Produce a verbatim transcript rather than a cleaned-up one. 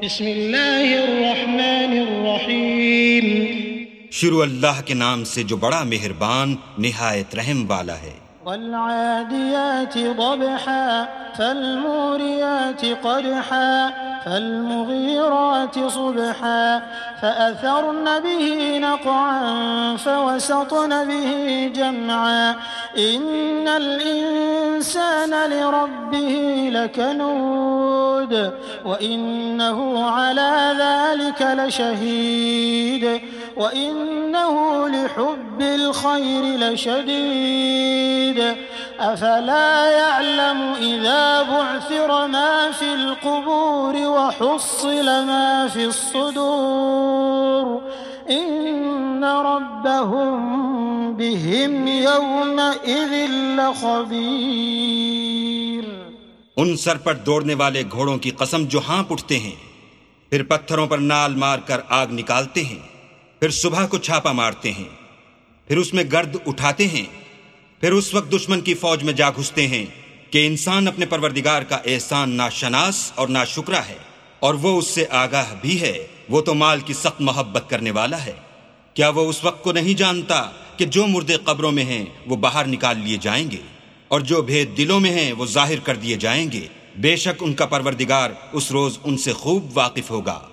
बिस्मिल्लाहिर्रहमानिर्रहीम। शुरू अल्लाह के नाम से जो बड़ा मेहरबान निहायत रहम वाला है। वल्आदियाति ज़बहा फल्मूरियाति क़दहा फल्मुग़ीराति सुबहा फ़अथरन बिही नक़अन फ़वसतन बिही जमअन इन्नल इंसान लिरब्बिही लकनूद व इन्नहु अला ज़ालिक लशहीद व इन्नहु लिहुब्बिल खैरि लशदीद अफला यअलमु इज़ा बुअसिर मा फिल क़ुबूर व हुस्सिल मा फिस सुदूर इन्न रब्बहुम बिहिम यौमइज़िन लख़बीर। उन सर पर दौड़ने वाले घोड़ों की कसम जो हाँप उठते हैं, फिर पत्थरों पर नाल मारकर आग निकालते हैं, फिर सुबह को छापा मारते हैं, फिर उसमें गर्द उठाते हैं, फिर उस वक्त दुश्मन की फौज में जा घुसते हैं कि इंसान अपने परवरदिगार का एहसान नाशनास और नाशुक्रा है और वो उससे आगाह भी है। वो तो माल की सख्त मोहब्बत करने वाला है। क्या वो उस वक्त को नहीं जानता कि जो मुर्दे कब्रों में हैं वो बाहर निकाल लिए जाएंगे और जो भेद दिलों में हैं वो जाहिर कर दिए जाएंगे। बेशक उनका परवरदिगार उस रोज उनसे खूब वाकिफ होगा।